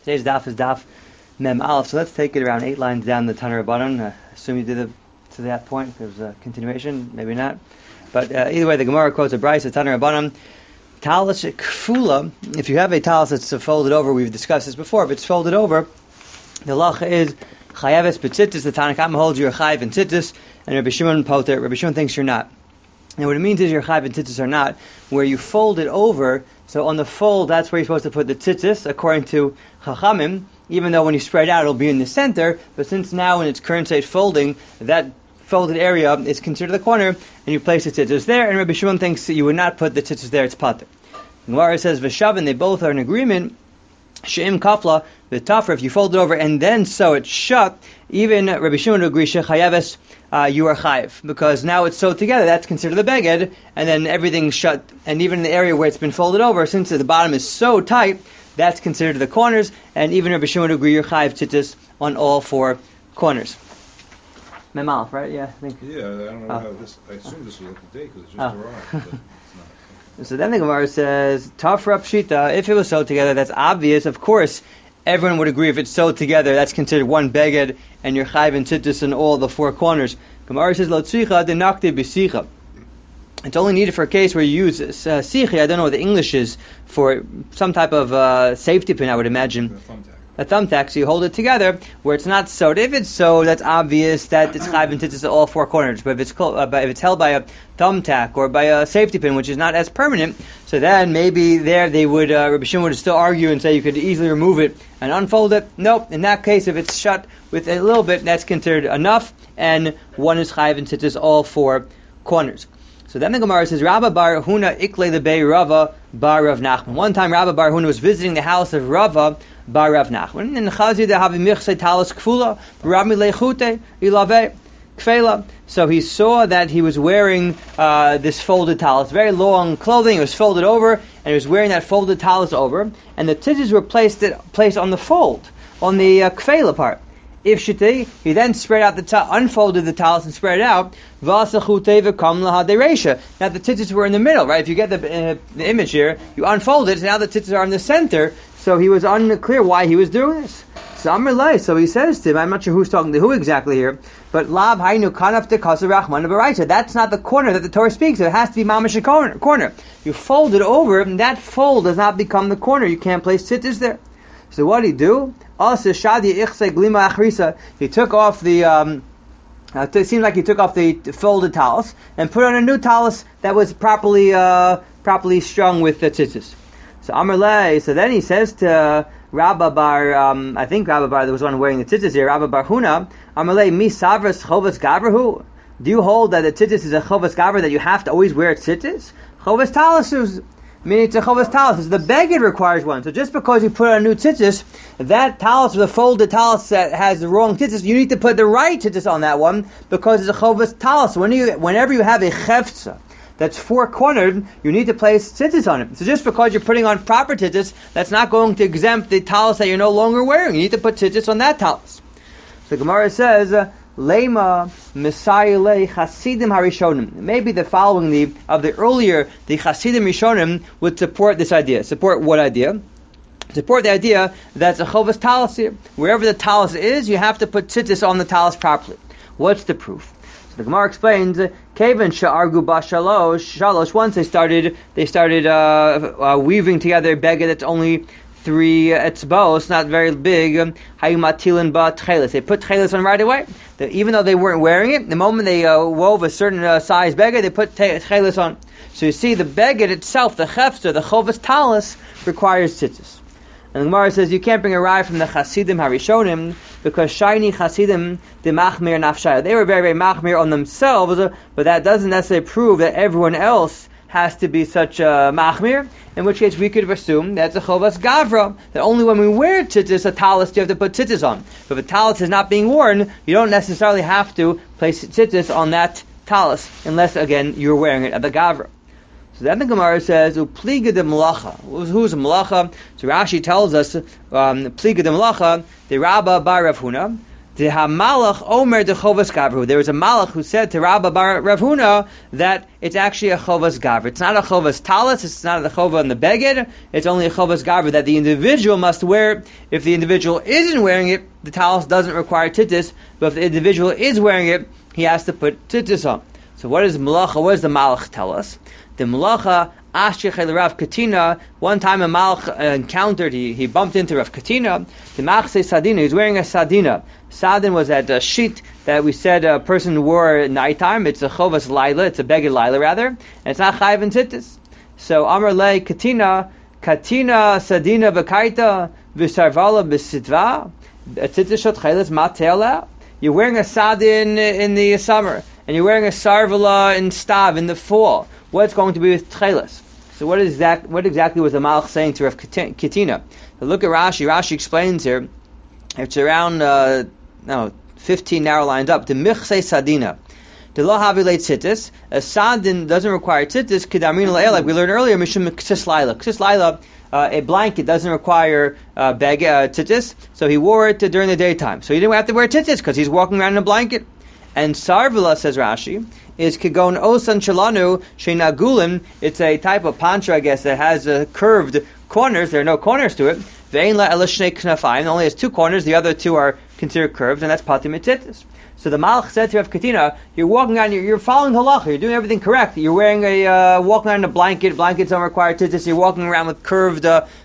Today's daf is daf Mem Aleph. So let's take it around 8 lines down the Tanur Rabbanan. Assume you did it to that point. There's a continuation, maybe not. But either way, the Gemara quotes a Bryce, a Tanur Rabbanan. Talis kfula. If you have a talis that's folded over, we've discussed this before. If it's folded over, the lacha is chayaves b'tzitzis. The Tanna Kama holds you're chayav in tzitzis, and Rabbi Shimon poter. Rabbi Shimon thinks you're not. And what it means is you're chayav in tzitzis or not, where you fold it over. So on the fold, that's where you're supposed to put the tzitzis, according to Chachamim. Even though when you spread out, it'll be in the center. But since now in its current state folding, that folded area is considered the corner, and you place the tzitzis there. And Rabbi Shimon thinks that you would not put the tzitzis there; it's pater. Gemara says v'shavin. They both are in agreement. She'im kafla the tougher if you fold it over and then sew it shut. Even Rabbi Shimon would agree shechayaves you are chayiv, because now it's sewed together. That's considered the beged, and then everything's shut. And even in the area where it's been folded over, since the bottom is so tight, that's considered the corners. And even Rabbi Shimon would agree you're chayiv tzitzis on all four corners. Memalf, right? Yeah, I think. Yeah, I don't know how this. I assume this was up to date because it's just arrived, but it's not. So then the Gemara says, Tafra Pshita, if it was sewed together, that's obvious. Of course, everyone would agree if it's sewed together, that's considered one beged, and you're chayiv and tzitzis in all the four corners. Gemara says, Lo tzricha denakte b'sicha. It's only needed for a case where you use sichi. I don't know what the English is for some type of safety pin, I would imagine. A thumbtack, so you hold it together where it's not sewed. If it's sewed, that's obvious that it's chayiv and tzitzis at all four corners. But if it's held by a thumbtack or by a safety pin, which is not as permanent, so then maybe there they would Rabbi Shimon would still argue and say you could easily remove it and unfold it. Nope. In that case, if it's shut with a little bit, that's considered enough, and one is chayiv and tzitzis all four corners. So then the Gemara says, Rabba bar Huna ikle the bay Rava bar Rav Nachman. One time Rabba bar Huna was visiting the house of Rava bar Rav Nachman. And Chazi de havi michse talis kfula, Rami lechute ilave kfela. So he saw that he was wearing this folded talis, very long clothing. It was folded over, and he was wearing that folded talis over. And the tzitzis were placed on the fold, on the kfela part. If shitei, he then spread out unfolded the talis and spread it out. Now the tzitzis were in the middle, right? If you get the image here, you unfold it, so now the tzitzis are in the center. So he was unclear why he was doing this. So he says to him, I'm not sure who's talking to who exactly here, but Lab Hainu Kanaf de Kasar Rachman Baraita. That's not the corner that the Torah speaks of. It has to be Mamash corner. You fold it over, and that fold does not become the corner. You can't place tzitzis there. So what did he do? He took off the. It seems like he took off the folded talis and put on a new talis that was properly strung with the tzitzis. So Amar Lei. So then he says to Rabba bar. I think Rabba bar was the one wearing the tzitzis here. Rabba bar Huna. Amar Lei mi savras chovas gabrahu. Do you hold that the tzitzis is a chovas gabra that you have to always wear tzitzis? Chovas talis is. Meaning it's a chovas talis. The beged requires one. So just because you put on a new tzitzis, that talis, the folded talis that has the wrong tzitzis, you need to put the right tzitzis on that one because it's a chovas talis. Whenever you have a chefza that's four-cornered, you need to place tzitzis on it. So just because you're putting on proper tzitzis, that's not going to exempt the talis that you're no longer wearing. You need to put tzitzis on that talis. So Gemara says, Lema Messiah Chasidim Harishonim. Maybe the following of the earlier, the Chasidim Rishonim would support this idea. Support what idea? Support the idea that it's a chovas talis here. Wherever the talis is, you have to put tzitzis on the talis properly. What's the proof? So the Gemara explains, Kavan Sha'argu Shalosh. Once they started weaving together a beged that's only 3 etzbos, not very big. Hayumatilin ba tchelis. They put tchelis on right away. Even though they weren't wearing it, the moment they wove a certain size beged, they put tchelis on. So you see, the beged itself, the chefzer, the chovas talis, requires tzitzis. And the Gemara says you can't bring a rye from the Chasidim Harishonim because shiny Chasidim de machmir nafshaya. They were very, very machmir on themselves, but that doesn't necessarily prove that everyone else has to be such a machmir, in which case we could assume that's a chovas gavra, that only when we wear tzitzis, a talis, you have to put tzitzis on. But if a talis is not being worn, you don't necessarily have to place tzitzis on that talis, unless, again, you're wearing it at the gavra. So then the Gemara says, Pliga de Malacha. Who's a Malacha? So Rashi tells us, Pliga de Malacha, the Rabba bar Rav Huna, The Hamalach Omer de Chovas Gavru. There was a Malach who said to Rabba bar Rav Huna that it's actually a Chovas Gavru. It's not a Chovas Talis, it's not a Chova on the Beged, it's only a Chovas Gavru that the individual must wear it. If the individual isn't wearing it, the Talis doesn't require tittis, but if the individual is wearing it, he has to put tittis on. So what is Malacha? What does the Malach tell us? The Malacha Ashkech Rav Katina. One time a Malach encountered, he bumped into Rav Katina. The Machse Sadina, he's wearing a Sadina. Sadin was that sheet that we said a person wore at nighttime. It's a Chovas Laila, it's a Beged Laila rather, and it's not Chayiv and Tittis. So Amar Le Katina Sadina B'Kaita V'Sarvala B'Sitva Tittis Shot Chaylis Matela. You're wearing a Sadin in the summer, and you're wearing a Sarvala in Stav in the fall. What's going to be with Tchelis? So what exactly was the Malach saying to Rav Katina? So look at Rashi. Rashi explains here. It's around 15 narrow lines up. The Michse Sadina. The Lo Havile Tzitis. A Sadin doesn't require Tzitis. Kedamin Le'el, like we learned earlier, Mishum Ksis Laila. Ksis Laila, a blanket doesn't require Tzitis, so he wore it during the daytime. So he didn't have to wear Tzitis because he's walking around in a blanket. And Sarvila, says Rashi, is Kigon Osan Shalanu Sheinagulim. It's a type of pancha, I guess, that has curved corners. There are no corners to it. Vein La Elishnei Knafayim. It only has two corners. The other two are considered curved, and that's Patim Tzitis. So the Malach said to Rav Katina, you're walking on, you're following halacha, you're doing everything correct. You're wearing walking on a blanket. Blankets don't require tzitzis. You're walking around with curved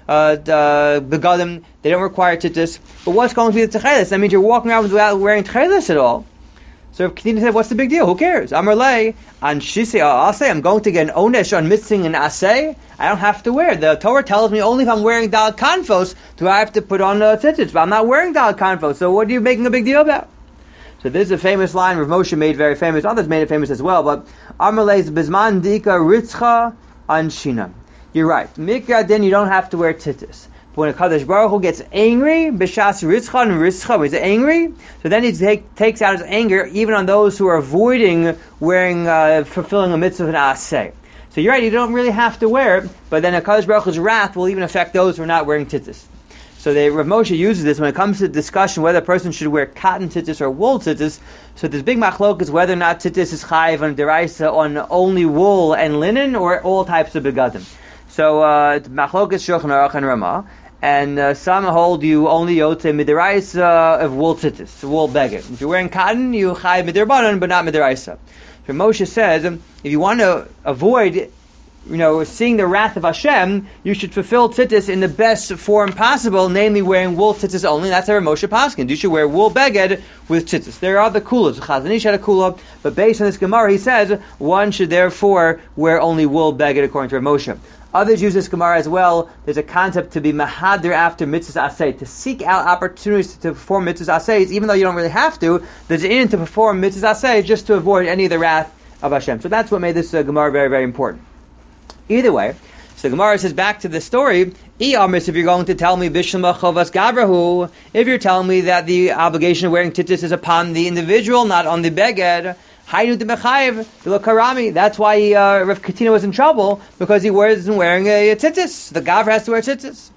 begadim. They don't require tzitzis. But what's going to be the tchelis? That means you're walking around without wearing tchelis at all. So Rav Katina said, what's the big deal? Who cares? Amar lei, on shisei asay, I'm going to get an onesh on missing an asay. I don't have to wear. The Torah tells me only if I'm wearing dal kanfos do I have to put on tzitzis. But I'm not wearing dal kanfos, so what are you making a big deal about? So this is a famous line Rav Moshe made very famous. Others made it famous as well. But Amar lei's bizman dika ritzcha anshina. You're right. Mikra then you don't have to wear tzitzis. But when a Kadosh Baruch Hu gets angry, b'shas ritzcha and ritzcha, when he's angry, so then he takes out his anger even on those who are avoiding wearing, fulfilling a mitzvah of an aseh. So you're right, you don't really have to wear it, but then a Kadosh Baruch Hu's wrath will even affect those who are not wearing tzitzis. So Rav Moshe uses this when it comes to the discussion whether a person should wear cotton tzitzis or wool tzitzis. So there's big machlok is whether or not tzitzis is chayiv on deraisa on only wool and linen or all types of begadim. So machlok is Shulchan Aruch and Ramah, and some hold you only yotze midiraisa of wool tzitzis, wool beged. If you're wearing cotton, you chayiv midirbanan, but not midiraisa. So Moshe says if you want to avoid seeing the wrath of Hashem, you should fulfill tzitzis in the best form possible, namely wearing wool tzitzis only. That's how Moshe Paskin. You should wear wool beged with tzitzis. There are other kulas. Chazon Ish had a kula, but based on this Gemara, he says one should therefore wear only wool beged according to Rav Moshe. Others use this Gemara as well. There's a concept to be mahadir after mitzvahs aseh, to seek out opportunities to perform mitzvahs aseh, even though you don't really have to. There's an in to perform mitzvahs aseh just to avoid any of the wrath of Hashem. So that's what made this Gemara very, very important. Either way, so the Gemara says back to the story, if you're going to tell me Bishlam Chovas Gavrahu, if you're telling me that the obligation of wearing tzitzis is upon the individual, not on the beged, Haynu de Mechayev, the Karami. That's why Rav Katina was in trouble, because he wasn't wearing a tzitzis. The Gavra has to wear tzitzis.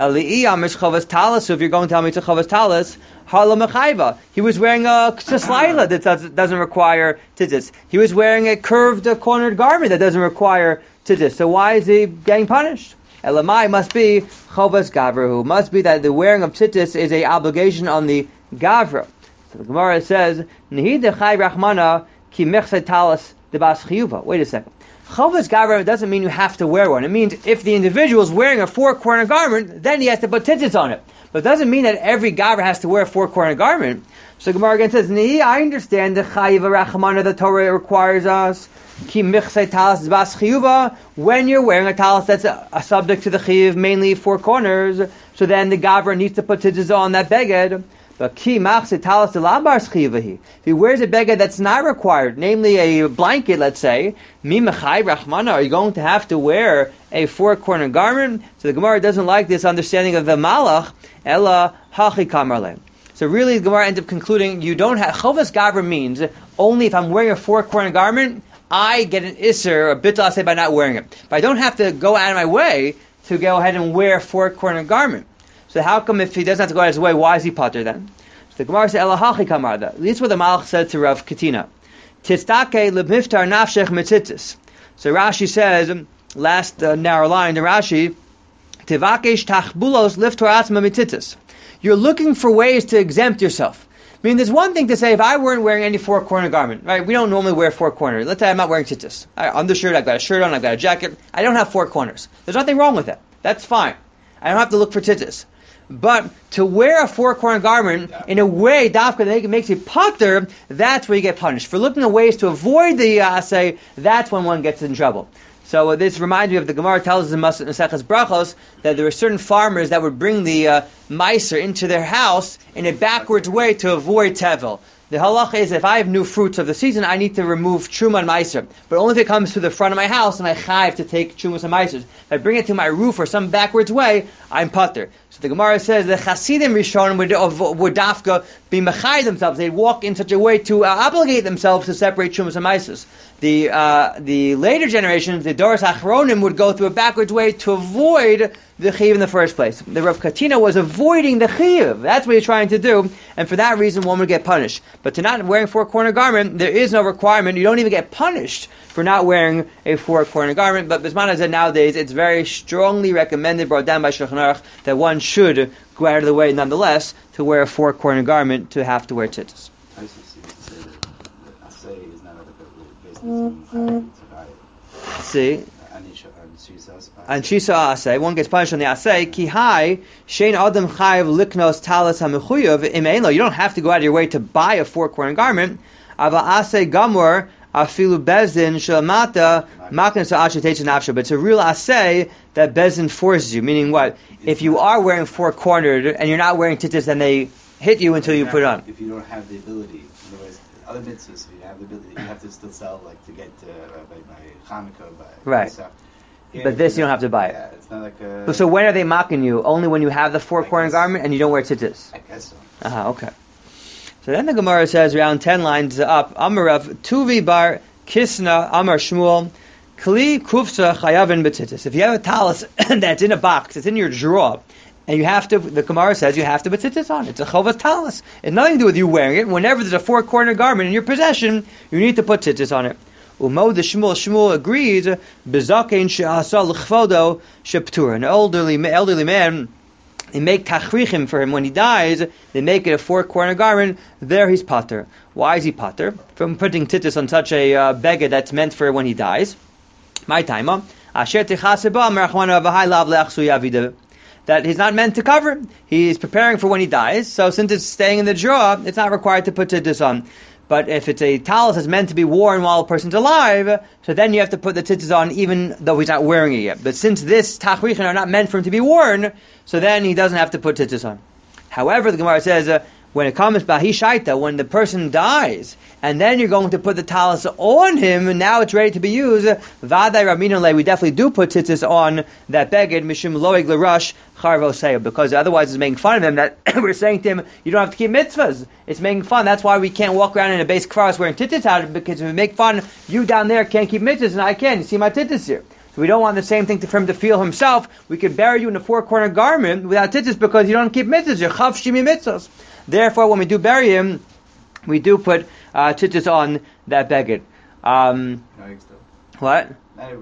So if you're going to tell me to Chovas Talis, Harla Mechayva. He was wearing a Ksaslaila that doesn't require tzitzis. He was wearing a curved cornered garment that doesn't require tzitzis. So why is he getting punished? Elamai must be Chovas Gavrahu. Must be that the wearing of tzitzis is a obligation on the Gavra. So the Gemara says, Nihid Chai Rachmana ki mechse talis de bas chiyuva. Wait a second. Chovas Gavra doesn't mean you have to wear one. It means if the individual is wearing a four-corner garment, then he has to put tzitzis on it. But it doesn't mean that every Gavra has to wear a four-corner garment. So Gemara again says, I understand the chayiv rachmana the Torah requires us. Ki michse talis de bas chiyuva. When you're wearing a talis that's a subject to the chayiv, mainly four corners, so then the Gavra needs to put tzitzis on that beged. But ki machse talis de labar chivahi. If he wears a beged that's not required, namely a blanket, let's say, mi mechai rachmana, are you going to have to wear a four-corner garment? So the Gemara doesn't like this understanding of the malach, ella hachi kamarle. So really the Gemara ends up concluding you don't have, Chovas Gavra means only if I'm wearing a four-corner garment, I get an isser, a bittul aseh by not wearing it. But I don't have to go out of my way to go ahead and wear a four-corner garment. So how come if he doesn't have to go out of his way, why is he pater then? So The Gemara says, Elahachi kamarda. This is what the Malach said to Rav Katina. Tistake lebmiftar nafshech mitzitzis. So Rashi says, last narrow line to Rashi, Tivakesh tachbulos liftor atzma mitzitzis. You're looking for ways to exempt yourself. I mean, there's one thing to say, if I weren't wearing any four-corner garment, right? We don't normally wear four-corner. Let's say I'm not wearing tzitzis. Undershirt, I've got a shirt on, I've got a jacket. I don't have four corners. There's nothing wrong with that. That's fine. I don't have to look for tzitzis. But to wear a four-corner garment in a way, dafka, that makes you pater, that's where you get punished. For looking at ways to avoid the asay, that's when one gets in trouble. So this reminds me of the Gemara tells us in Maseches Brachos that there were certain farmers that would bring the meiser into their house in a backwards way to avoid tevel. The halacha is if I have new fruits of the season, I need to remove truma and meiser, but only if it comes to the front of my house and I chayiv to take trumas and meisers. If I bring it to my roof or some backwards way, I'm pater. So the Gemara says the Chasidim Rishonim would dafka be mechai themselves. They'd walk in such a way to obligate themselves to separate trumas and meisers. The later generations, the Doros Achronim, would go through a backwards way to avoid the chiyuv in the first place. The Rav Katina was avoiding the chiyuv. That's what he's trying to do, and for that reason, one would get punished. But to not wearing four-corner garment, there is no requirement. You don't even get punished for not wearing a four-corner garment. But Bisman said nowadays, it's very strongly recommended, brought down by Shulchan Aruch, that one should go out of the way, nonetheless, to wear a four-corner garment to have to wear tzitzis. See, and Shisa Asay, one gets punished on the Asay. Ki hai shein adam chayav liknos talis hamechuyav imeino. You don't have to go out of your way to buy a four-corner garment. Ava Asay gamor afilu bezin shalamata maknas ha'ashetech nafsha. But it's a real Asay that bezin forces you. Meaning what? If you are wearing four-cornered and you're not wearing tzitzis, then they hit you until you put it on. If you don't have the ability, otherwise, other mitzvahs, if you have the ability, you have to still sell, like to get by Hanukkah, by right. Stuff. Yeah, but this you don't have to buy it. Yeah, it's not like a... So when are they mocking you? Only when you have the four-corner garment and you don't wear tzitzis? I guess so. Okay. So then the Gemara says, around 10 lines up, Amarav Tuvi bar Kisna Amar Shmuel Kli Kufsa Chayavin B'tzitzis. If you have a talis that's in a box, it's in your drawer, and you have to, the Gemara says you have to put tzitzis on it. It's a chovas talis. It's nothing to do with you wearing it. Whenever there's a four-corner garment in your possession, you need to put tzitzis on it. Umo the Shmuel agrees, Bezakein she'asa l'chvodo she'ptur. An elderly man, they make tachrichim for him when he dies. They make it a four-corner garment. There he's pater. Why is he pater? From putting tzitzis on such a beged that's meant for when he dies. My time, asher techaseba merachmana v'hai lav leachsu yavidah. That he's not meant to cover. He's preparing for when he dies. So since it's staying in the drawer, it's not required to put tzitzis on. But if it's a talis that's meant to be worn while a person's alive, so then you have to put the tzitzis on even though he's not wearing it yet. But since this tachrichin are not meant for him to be worn, so then he doesn't have to put tzitzis on. However, the Gemara says, when it comes bahi shaita, when the person dies, and then you're going to put the talis on him, and now it's ready to be used, vaday rabino le, we definitely do put tzitzis on that beged, mishum loeg l'rush charvo seya, because otherwise it's making fun of him that we're saying to him, you don't have to keep mitzvahs. It's making fun. That's why we can't walk around in a base kvaros wearing tzitzis out, because if we make fun, you down there can't keep mitzvahs, and I can. You see my tzitzis here. So we don't want the same thing for him to feel himself. We could bury you in a four-corner garment without tzitzis because you don't keep mitzvahs. You're chav shimi mitzvahs. Therefore, when we do bury him, we do put tzitzis on that beged. What?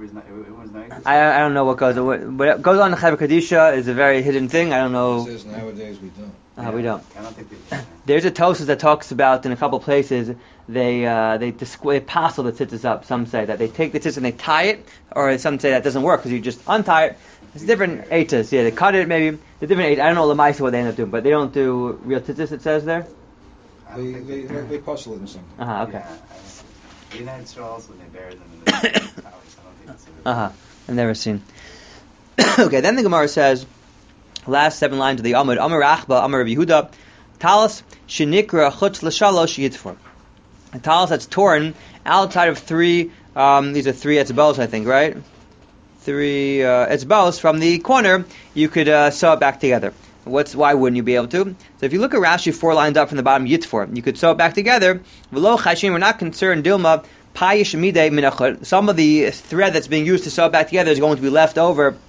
I don't know what goes on. What goes on in Chaver Kadisha is a very hidden thing. I don't know. It says nowadays we don't. We don't. I don't think they do. There's a Tosfos that talks about in a couple places they passel the tzitzis up. Some say that they take the tzitzis and they tie it, or some say that doesn't work because you just untie it. It's different eitas. Yeah, they cut it maybe. The different eight. I don't know Lamaisa what they end up doing, but they don't do real tzitzis. It says there. They puzzle it in something. Okay. The United States also, when they bury them in the towers, I don't think it's I've never seen. Okay, then the Gemara says, last 7 lines of the Amud, Amar Achba, Amar Rabbi Yehuda, talis shenikra chutz l'shalosh yitfor. A talis that's torn outside of 3, these are 3 etzbos, I think, right? 3 etzbos from the corner, you could sew it back together. Why wouldn't you be able to? So if you look at Rashi 4 lines up from the bottom, Yitfor, you could sew it back together. V'lo chashim, we're not concerned, Dilma, payish midei minachot. Some of the thread that's being used to sew it back together is going to be left over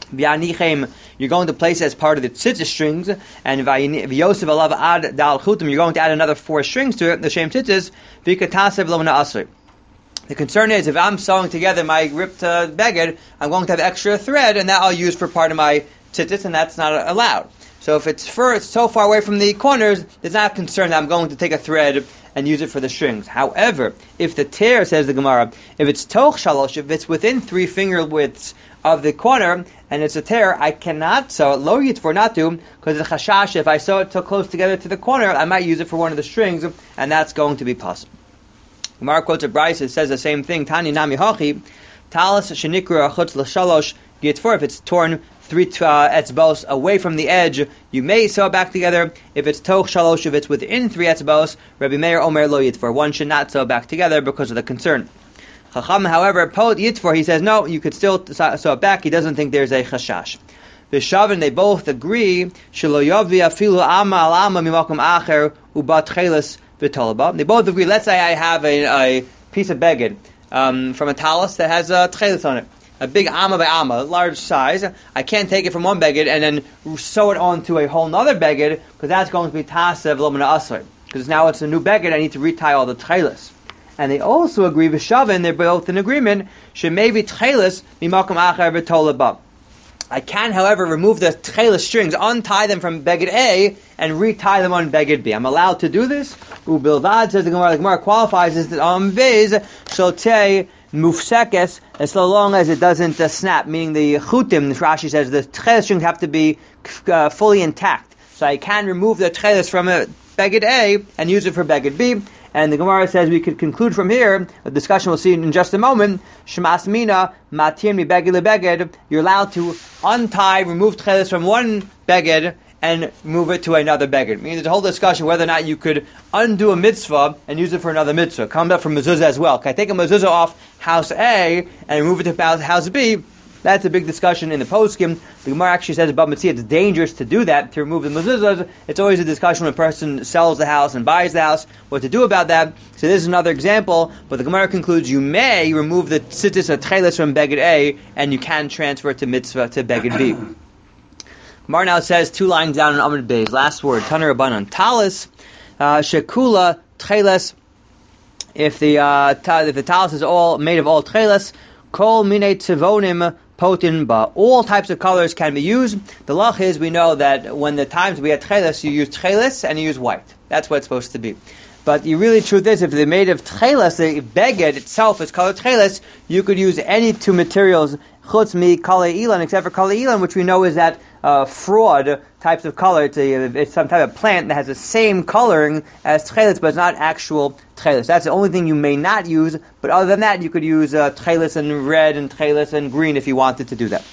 V'yanichem, you're going to place it as part of the tzitzis strings, and v'yosef alav ad dal chutim, you're going to add another 4 strings to it, the shem tzitzis, v'katasev lo asr. The concern is, if I'm sewing together my ripped beged, I'm going to have extra thread, and that I'll use for part of my tzitzis, and that's not allowed. So if it's so far away from the corners, there's not a concern that I'm going to take a thread and use it for the strings. However, if the tear, says the Gemara, if it's toch shalosh, if it's within 3 finger widths of the corner, and it's a tear, I cannot sew it, lo yitfor, not to, because it's a chashash, if I sew it too close together to the corner, I might use it for one of the strings, and that's going to be possible. Gemara quotes a Bryce, it says the same thing, Tani nami hachi, talis shenikra chutz l'shalosh yitfor, if it's torn 3 etzbos away from the edge, you may sew it back together. If it's toch shalosh, if it's within 3 etzbos, Rabbi Meir omer lo yitfor, one should not sew it back together because of the concern. Chacham, however, pot yitfor, he says no, you could still sew it back. He doesn't think there's a chashash. V'shavin, they both agree, shelo yavi afilu ama al ama mimakom acher ubat chelis v'tolaba. They both agree, let's say I have a piece of beged from a talis that has a chelis on it. A big amma by amma, large size. I can't take it from one beged and then sew it onto a whole other beged, because that's going to be tasev lo min asr. Because now it's a new beged, I need to retie all the chelis. And they also agree with Shavin, they're both in agreement, shemevi tchelis mimakom acher v'tolaba. I can, however, remove the tchelis strings, untie them from beged A, and retie them on beged B. I'm allowed to do this. Ubilvad, says the Gemara qualifies as the vez shotei mufsekes, as so long as it doesn't snap, meaning the chutim, Rashi says, the tchelis strings have to be fully intact. So I can remove the tchelis from beged A and use it for beged B. And the Gemara says we could conclude from here, a discussion we'll see in just a moment, Shemas Mina, Matir mi beged lebeged, you're allowed to untie, remove tchelis from one beged, and move it to another beged. Meaning there's a whole discussion whether or not you could undo a mitzvah and use it for another mitzvah. Comes up from mezuzah as well. Can I take a mezuzah off house A and move it to house B? That's a big discussion in the poskim. The Gemara actually says about Mitzvah it's dangerous to do that, to remove the mezuzahs. It's always a discussion when a person sells the house and buys the house, what to do about that. So this is another example, but the Gemara concludes you may remove the tzitzis or tchelis from beged A, and you can transfer it to mitzvah to beged B. Gemara now says 2 lines down in Amud Beis. Last word, Taner Rabbanan. Talis, shekula, tchelis. If the talis is all made of all tchelis, kol minei tzivonim potin ba. All types of colors can be used. The lach is, we know that when the times we had tchelis, you use tchelis and you use white. That's what it's supposed to be. But the really truth is, if they're made of tchelis, the beged itself is colored tchelis, you could use any 2 materials, chutz mi kale ilan, except for kale ilan, which we know is that fraud types of color. It's some type of plant that has the same coloring as tchelis, but it's not actual tchelis. That's the only thing you may not use, but other than that, you could use tchelis and red and tchelis and green if you wanted to do that.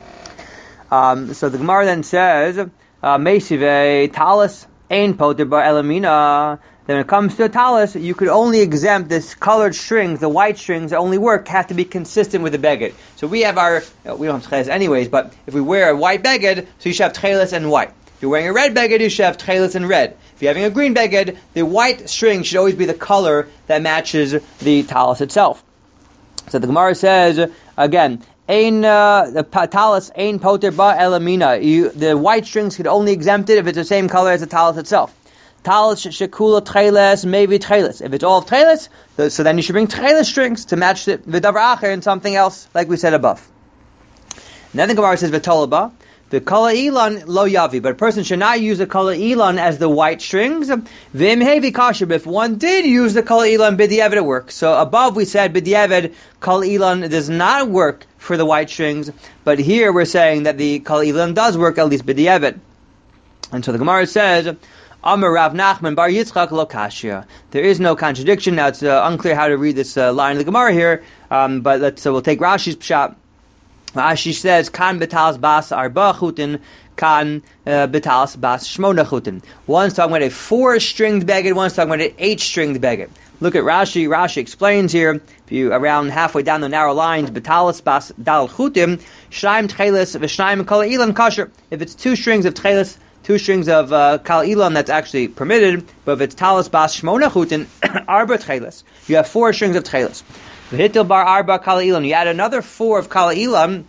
So the Gemara then says, Meisive talis ein poter bar elamina. Then when it comes to a talis, you could only exempt this colored strings, the white strings that only work, have to be consistent with the beged. So we have we don't have tchelis anyways, but if we wear a white beged, so you should have tchelis and white. If you're wearing a red beged, you should have tchelis and red. If you're having a green beged, the white string should always be the color that matches the talis itself. So the Gemara says, again, the talis ein poter ba elamina. The white strings could only exempt it if it's the same color as the talis itself. Talis shekula tcheles, maybe tcheles. If it's all tcheles, so then you should bring tcheles strings to match the v'davar acher and something else, like we said above. And then the Gemara says v'tolaba, the kala ilan lo yavi, but a person should not use the kala ilan as the white strings. V'im hevi kasher, if one did use the kala ilan b'diavad, it works. So above we said b'diavad kala ilan does not work for the white strings, but here we're saying that the kala ilan does work at least b'diavad. And so the Gemara says, Amar Rav Nachman bar Yitzchak lo kashya. There is no contradiction. Now it's unclear how to read this line of the Gemara here, but we'll take Rashi's pshat. Rashi says, Kan betalas bas arba chutin, kan betalas bas shmona chutin. One's talking about a 4-stringed beged, one's talking about an 8-stringed beged. Look at Rashi. Rashi explains here, if you around halfway down the narrow lines, betalas bas dal chutim, shnaim tchelis v'shnaim kol ilan kasher. If it's 2 strings of tchelis, 2 strings of kal ilan, that's actually permitted, but if it's talis bas shmona chutin, arba tchelis, you have 4 strings of tchelis. V'hitil bar arba kal ilan, you add another 4 of kal ilan,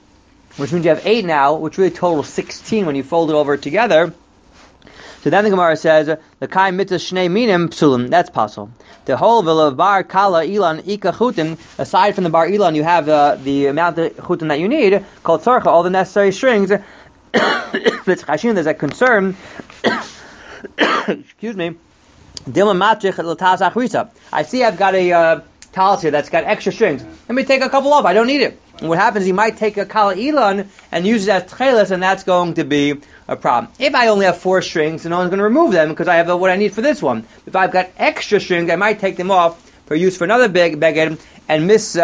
which means you have 8 now, which really totals 16 when you fold it over together. So then the Gemara says, the kai mitzvah shnei minim psulim. That's possible. The whole of bar kala ilan ika chutin. Aside from the bar ilan, you have the amount of chutin that you need, called tzorcha, all the necessary strings. There's a concern. Excuse me. I see I've got a talis here that's got extra strings. Let me take a couple off. I don't need it. And what happens, you might take a kala ilan and use it as tchelis, and that's going to be a problem. If I only have 4 strings, then no one's going to remove them because I have what I need for this one. If I've got extra strings, I might take them off for use for another beged and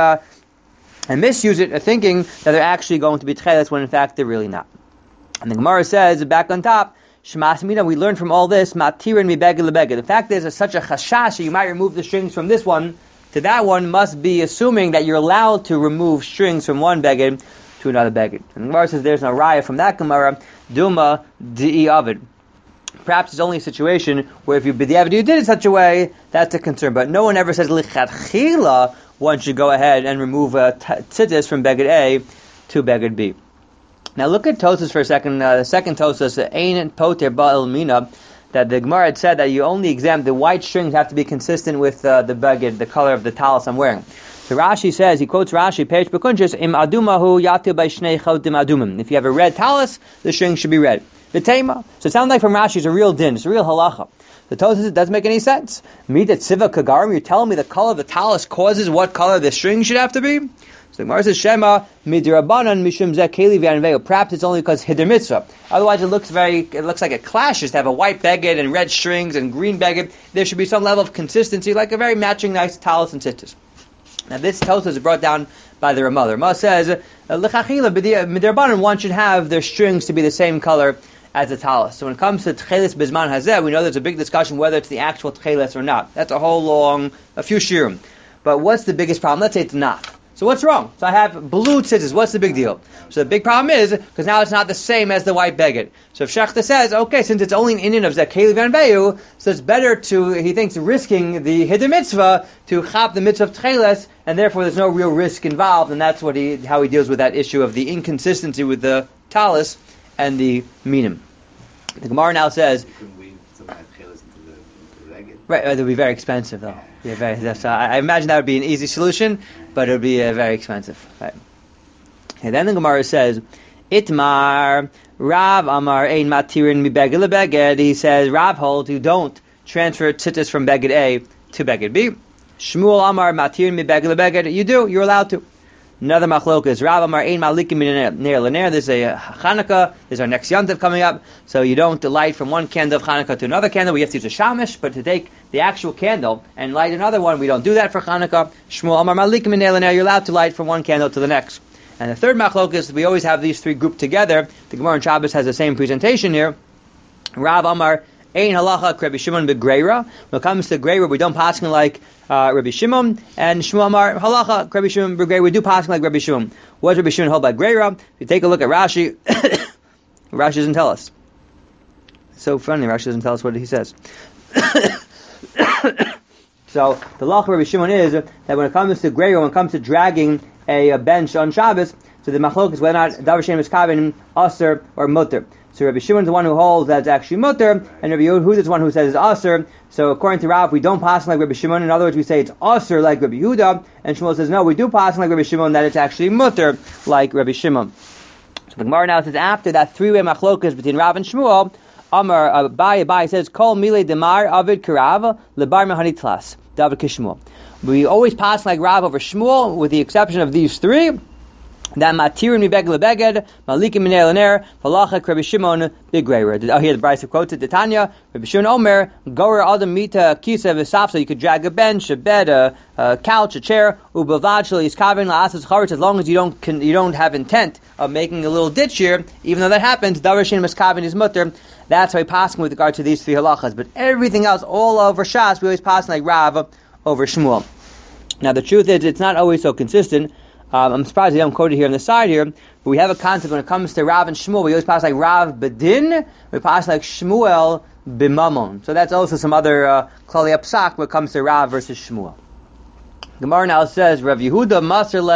misuse it, thinking that they're actually going to be tchelis when in fact they're really not. And the Gemara says, back on top, Shmas Mina, we learn from all this, matirin mi beged lebeged. The fact is, there's such a chashash, you might remove the strings from this one to that one, must be assuming that you're allowed to remove strings from one beged to another beged. And the Gemara says there's no raya from that Gemara, Duma di'i avid. Perhaps it's only a situation where if you b'diavad you did it such a way, that's a concern. But no one ever says lichatchila one should go ahead and remove tzitzis from beged A to beged B. Now look at Tosas for a second. The second Tosas, Ein Poter Ba'il Mina, that the Gemara had said that you only examine the white strings have to be consistent with the beged, the color of the talis I'm wearing. So Rashi says, he quotes Rashi, page Bekunchis, Im adumahu yatil by shnei chotim adumim. If you have a red talis, the string should be red. The tema. So it sounds like from Rashi it's a real din, it's a real halacha. The Tosas, it doesn't make any sense. Midat siva kagarim, you're telling me the color of the talis causes what color the string should have to be? So the Gemara says, Shema midirabanan mishum zeh keli v'anveo. Perhaps it's only because hider mitzvah. Otherwise, it looks like it clashes to have a white beged and red strings and green beged. There should be some level of consistency, like a very matching nice talis and tzitzis. Now this Tosas is brought down by the Ramah. The Ramah says, l'chachila midirabanan, one should have their strings to be the same color as the talis. So when it comes to tchelis bizman hazeh, we know there's a big discussion whether it's the actual tchelis or not. That's a few shirim. But what's the biggest problem? Let's say it's not. So what's wrong? So I have blue tzitzis. What's the big deal? So the big problem is, because now it's not the same as the white beged. So if Shechta says, okay, since it's only an Indian of Zakeli Van Beyu, so it's better to, he thinks, risking the Hider Mitzvah to chap the Mitzvah of Tcheles, and therefore there's no real risk involved, and that's how he deals with that issue of the inconsistency with the Talis and the Minim. The Gemara now says, right, it would be very expensive though. Yeah, I imagine that would be an easy solution, but it would be very expensive. Right. And then the Gemara says, Itmar Rav Amar Ein Matirin Mi Beged LeBeged. He says Rav holds you don't transfer tzitzis from Beged A to Beged B. Shmuel Amar Matirin Mi Beged LeBeged. You do. You're allowed to. Another machlokas. Rav Amar Ein Malikim Ner L'Ner. There's a Chanukah. There's our next Yontif coming up. So you don't light from one candle of Chanukah to another candle. We have to use a shamish, but to take the actual candle and light another one, we don't do that for Chanukah. Shmuel Amar Malikim Ner L'Ner. You're allowed to light from one candle to the next. And the third machlokas, we always have these three grouped together. The Gemara in Shabbos has the same presentation here. Rav Amar Ein halacha Rabbi Shimon begreira. When it comes to greira, we don't paskin like Rabbi Shimon. And Shmuel Amar halacha Rabbi Shimon begreira. We do paskin like Rabbi Shimon. What does Rabbi Shimon hold by greira? If you take a look at Rashi, Rashi doesn't tell us. It's so funny, Rashi doesn't tell us what he says. So the law of Rabbi Shimon is that when it comes to greira, when it comes to dragging a bench on Shabbos, so the machlok is whether or not davar shem is kaven aser or mutter. So Rabbi Shimon is the one who holds that it's actually mutter, and Rabbi Yehuda is the one who says it's aser. So according to Rav, we don't pass like Rabbi Shimon. In other words, we say it's aser like Rabbi Yehuda, and Shmuel says no, we do pass like Rabbi Shimon, that it's actually mutter like Rabbi Shimon. So the Gemara now says after that three-way machlokas between Rav and Shmuel, Amar Abai says Kol Mile Demar Avid Karav Lebar Mehani Tlas David Kishmuel. We always pass like Rav over Shmuel, with the exception of these three. That matirin mi beged lebeged, malikim minei l'ner, falachak Rabbi Shimon bigreira. Oh, here the Brisa quotes it. Tanya, Rabbi Shimon Omer, gorer adam mita kisa v'safsa. You could drag a bench, a bed, a couch, a chair. Ubavad shel yiskaven la'asas charetz. As long as you don't have intent of making a little ditch here, even though that happens, davar shein miskaven is mutter. That's why we pass with regard to these three halachas. But everything else, all over Shas, we always pass like Rav over Shmuel. Now the truth is, it's not always so consistent. I'm surprised they don't quote it here on the side here, but we have a concept when it comes to Rav and Shmuel. We always pass like Rav Bedin, we pass like Shmuel B'mamon. So that's also some other klali psak when it comes to Rav versus Shmuel. Gemara now says, Rav Yehuda Maserle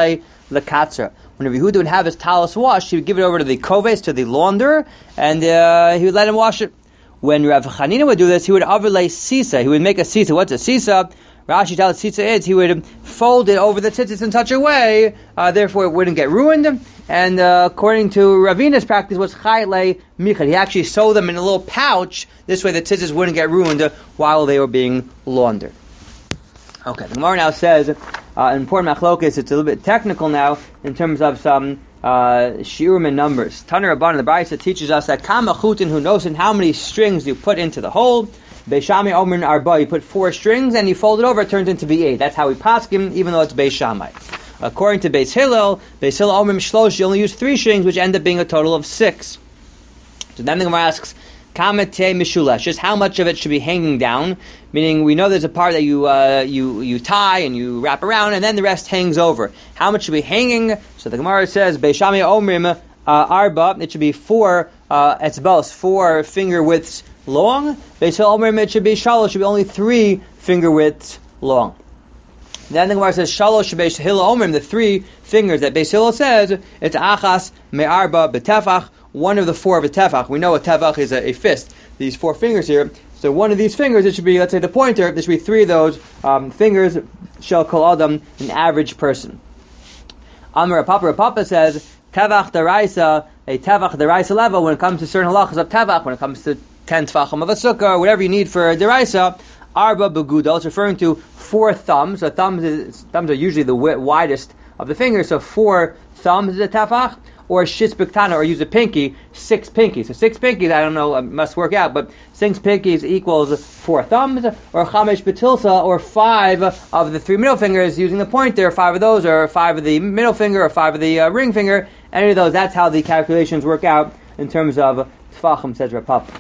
lekatzra. When Rabbi Yehuda would have his talis washed, he would give it over to the koves, to the launderer, and he would let him wash it. When Rav Chanina would do this, he would overlay sisa. He would make a sisa. What's a sisa? Rashi tells us sisa is he would fold it over the tzitzis in such a way, therefore it wouldn't get ruined. And according to Ravina's practice, was chayle michad. He actually sewed them in a little pouch. This way the tzitzis wouldn't get ruined while they were being laundered. Okay, the Gemara now says, important machlokes, it's a little bit technical now in terms of some shiurim and numbers. Tanur Rabban, the Brisa teaches us that kama chutin, who knows in how many strings you put into the hole. Beishami Omer Arba, you put 4 strings and you fold it over, it turns into be 8. That's how we paskim, even though it's Beis Shammai. According to Beis Hillel Omer Shlosh, you only use 3 strings, which end up being a total of 6. So then the Gemara asks, Kamate Mishulesh, just how much of it should be hanging down? Meaning, we know there's a part that you tie and you wrap around, and then the rest hangs over. How much should be hanging? So the Gemara says, Beishami Omrim Arba, it should be 4 etzbos, 4 finger widths long. Beis Hillel Omrim, it should be shalosh, it should be only 3 finger widths long. Then the Gemara says, shalosh Beis Hillel Omrim, the 3 fingers that Beis Hillel says, it's achas me'arba betefach, one of the 4 of a tefach. We know a tefach is a fist. These 4 fingers here. So one of these fingers, it should be, let's say the pointer, there should be 3 of those fingers, shall kol adam, an average person. Amar Papa says, tefach deraisa, a tefach deraisa level, when it comes to certain halachas of tefach, when it comes to 10 tefachim of a sukkah, or whatever you need for deraisa, arba begudal, it's referring to 4 thumbs. So thumbs are usually the widest of the fingers, so 4 thumbs is a tefach. Or shis biktana, or use a pinky, 6 pinkies. So 6 pinkies, I don't know, it must work out, but 6 pinkies equals 4 thumbs, or chamesh betilsa, or 5 of the 3 middle fingers using the pointer, 5 of those, or 5 of the middle finger, or 5 of the ring finger, any of those, that's how the calculations work out in terms of tefachim, says Rav Papa.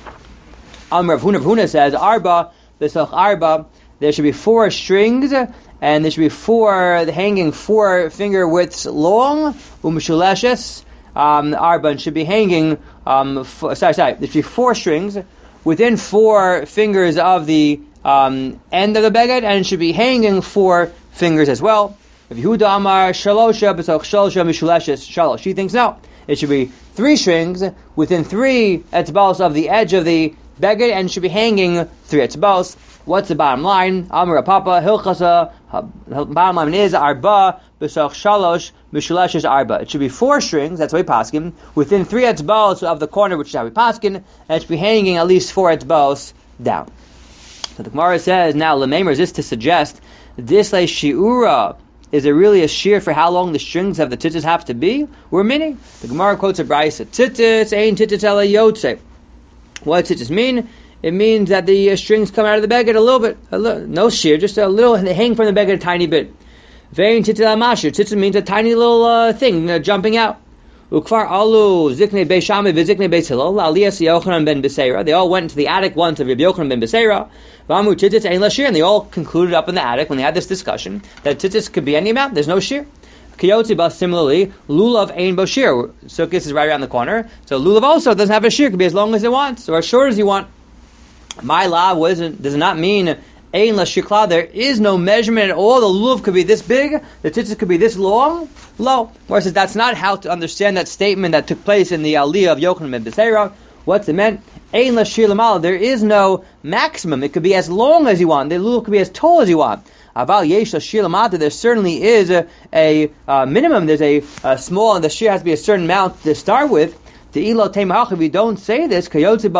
Rav Huna says, Arba, B'soch Arba, there should be 4 strings, and there should be 4 hanging 4 finger widths long, umshuleshes, Arba should be hanging, there should be 4 strings within 4 fingers of the end of the beged, and it should be hanging 4 fingers as well. If Yehuda Amar Shalosha B'soch Shalosha Mishuleshes Shalosh, she thinks no, it should be 3 strings within 3 etzbaos of the edge of the beged, and it should be hanging 3 etzbaos. What's the bottom line? Amar Papa Hilchasa. Bottom line is Arba B'soch Shalosh Mishuleshes Arba. It should be 4 strings. That's why we paskin within 3 etzbaos of the corner, which is how we paskin, and it should be hanging at least 4 etzbaos down. So the Gemara says now Lemeimer is this to suggest this like shiura. Is there really a shear for how long the strings of the tzitzis have to be? We're meaning the Gemara quotes a brisa. Tzitzis ein tzitzis ela yotze. What does tzitzis mean? It means that the strings come out of the beged a little bit, no shear, just a little, they hang from the beged a tiny bit. Vein tzitzis mashir. Tzitzis means a tiny little thing jumping out. Ukfar alu ziknei beis Shammai v'ziknei beis Hillel aliyas Yochanan ben Beseira. They all went into the attic once of Rabbi Yochanan ben Beseira. V'amu tzitzis ein la shear, and they all concluded up in the attic when they had this discussion that tzitzis could be any amount. There's no shear. Kiyotzi bas similarly, lulav ein bo shear. Sukkot is right around the corner, so lulav also doesn't have a shear. It can be as long as it wants or as short as you want. My law does not mean ein la shikla. There is no measurement at all. The lulav could be this big, the tzitzis could be this long. Low. Whereas that's not how to understand that statement that took place in the aliyah of Yochanan ben Beseira. What's it meant? Ein la shir lamala. There is no maximum. It could be as long as you want. The lulav could be as tall as you want. Aval yesh la shir lamata. There certainly is a minimum. There's a small, and the shir has to be a certain amount to start with. If you don't say this, you're going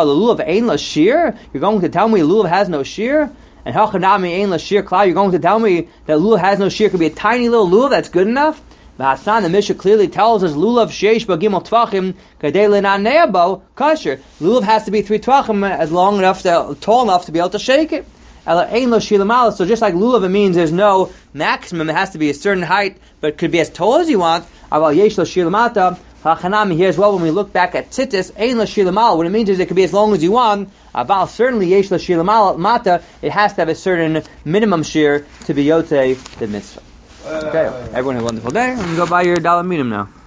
to tell me lulav has no shear? And hachanami ein la shear klal, you're going to tell me that lulav has no shear? It could be a tiny little lulav that's good enough? The Mishnah clearly tells us lulav sheish b'gimel tvachim kadei l'nanea bo kasher. Lulav has to be 3 tvachim, as long enough, tall enough to be able to shake it. So just like lulav, it means there's no maximum. It has to be a certain height, but it could be as tall as you want. Hachanami here as well, when we look back at tzitzis, ein la shir lamala, what it means is it could be as long as you want. Aval, certainly yesh la shir lamala mata, it has to have a certain minimum shear to be yotzei the mitzvah. Okay, everyone have a wonderful day, and go buy your dollar minimum now.